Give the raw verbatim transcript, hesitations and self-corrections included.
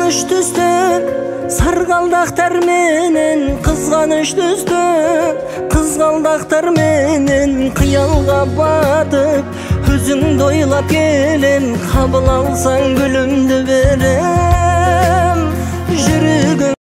Кызганыч түстө саргалдактар менен, кызганыч түстө кызгалдактар менен кыялга батып, өзүңдү ойлап келем, кабыл алсаң гүлүмдү берем жүрөгүм